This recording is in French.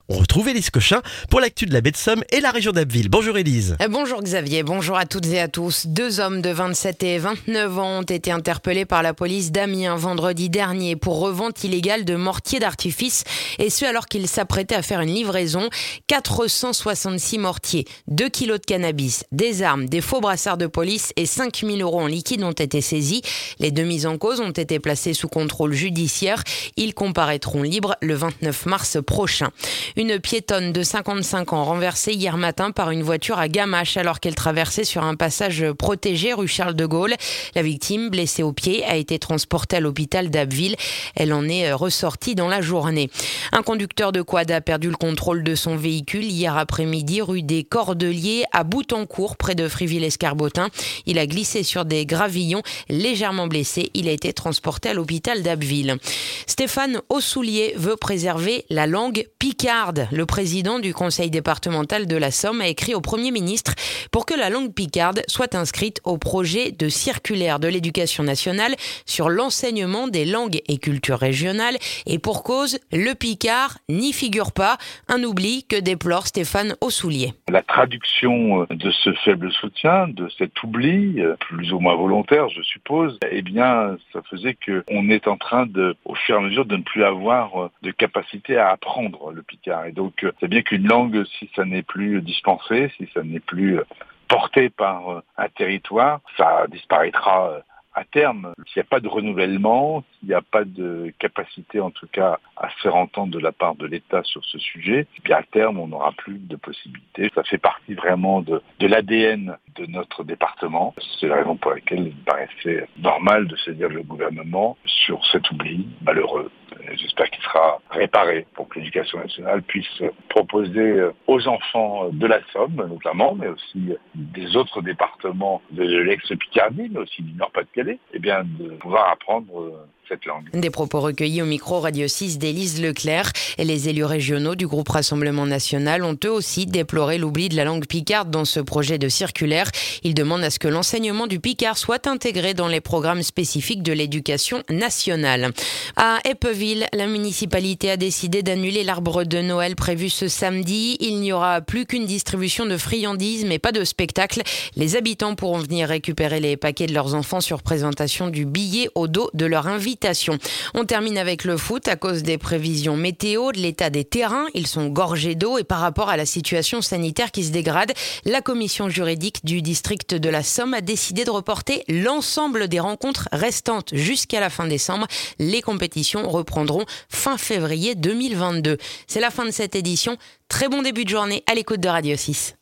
On retrouve Élise Cochin pour l'actu de la baie de Somme et la région d'Abbeville. Bonjour Élise. Bonjour Xavier, bonjour à toutes et à tous. 2 hommes de 27 et 29 ans ont été interpellés par la police d'Amiens vendredi dernier pour revente illégale de mortiers d'artifice, et ce alors qu'ils s'apprêtaient à faire une livraison. 466 mortiers, 2 kilos de cannabis, des armes, des faux brassards de police et 5 000 € en liquide ont été saisis. Les 2 mis en cause ont été placés sous contrôle judiciaire. Ils comparaîtront libres le 29 mars prochain. Une piétonne de 55 ans renversée hier matin par une voiture à Gamache alors qu'elle traversait sur un passage protégé rue Charles de Gaulle. La victime, blessée au pied, a été transportée à l'hôpital d'Abbeville. Elle en est ressortie dans la journée. Un conducteur de quad a perdu le contrôle de son véhicule hier après-midi rue des Cordeliers à Boutancourt près de Friville-Escarbotin. Il a glissé sur des gravillons. Légèrement blessé, il a été transporté à l'hôpital d'Abbeville. Stéphane Aussoulier veut préserver la langue picarde. Le président du conseil départemental de la Somme a écrit au Premier ministre pour que la langue picarde soit inscrite au projet de circulaire de l'éducation nationale sur l'enseignement des langues et cultures régionales. Et pour cause, le picard n'y figure pas. Un oubli que déplore Stéphane Aussoulier. La traduction de ce faible soutien, de cet oubli, plus ou moins volontaire je suppose, eh bien ça faisait qu'on est en train de, au fur et à mesure, de ne plus avoir de capacité à apprendre le picard. Et donc c'est bien qu'une langue, si ça n'est plus dispensé, si ça n'est plus porté par un territoire, ça disparaîtra à terme. S'il n'y a pas de renouvellement, s'il n'y a pas de capacité en tout cas à se faire entendre de la part de l'État sur ce sujet, eh bien à terme on n'aura plus de possibilités. Ça fait partie vraiment de l'ADN de notre département. C'est la raison pour laquelle il me paraissait normal de saisir le gouvernement sur cet oubli malheureux. J'espère qu'il sera réparé pour que l'éducation nationale puisse proposer aux enfants de la Somme notamment, mais aussi des autres départements de l'ex-Picardie, mais aussi du Nord-Pas-de-Calais, eh bien de pouvoir apprendre cette langue. Des propos recueillis au micro Radio 6 d'Élise Leclerc. Et les élus régionaux du groupe Rassemblement National ont eux aussi déploré l'oubli de la langue picarde dans ce projet de circulaire. Ils demandent à ce que l'enseignement du picard soit intégré dans les programmes spécifiques de l'éducation nationale. À Eppeville, la municipalité a décidé d'annuler l'arbre de Noël prévu ce samedi. Il n'y aura plus qu'une distribution de friandises, mais pas de spectacle. Les habitants pourront venir récupérer les paquets de leurs enfants sur présentation du billet au dos de leur invitation. On termine avec le foot. À cause des prévisions météo, de l'état des terrains, ils sont gorgés d'eau, et par rapport à la situation sanitaire qui se dégrade, la commission juridique du district de la Somme a décidé de reporter l'ensemble des rencontres restantes jusqu'à la fin décembre. Les compétitions reprendront fin février 2022. C'est la fin de cette édition. Très bon début de journée à l'écoute de Radio 6.